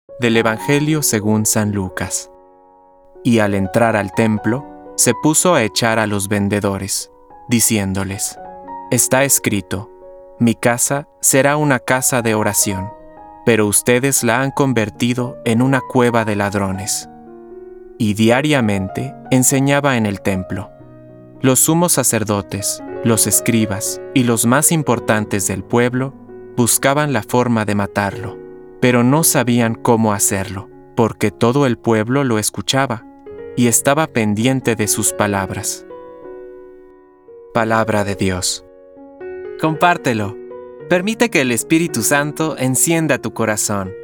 Del Evangelio según San Lucas. Y al entrar al templo, se puso a echar a los vendedores, diciéndoles: Está escrito, mi casa será una casa de oración, pero ustedes la han convertido en una cueva de ladrones. Y diariamente enseñaba en el templo. Los sumos sacerdotes, los escribas y los más importantes del pueblo buscaban la forma de matarlo, pero no sabían cómo hacerlo, porque todo el pueblo lo escuchaba y estaba pendiente de sus palabras. Palabra de Dios. Compártelo. Permite que el Espíritu Santo encienda tu corazón.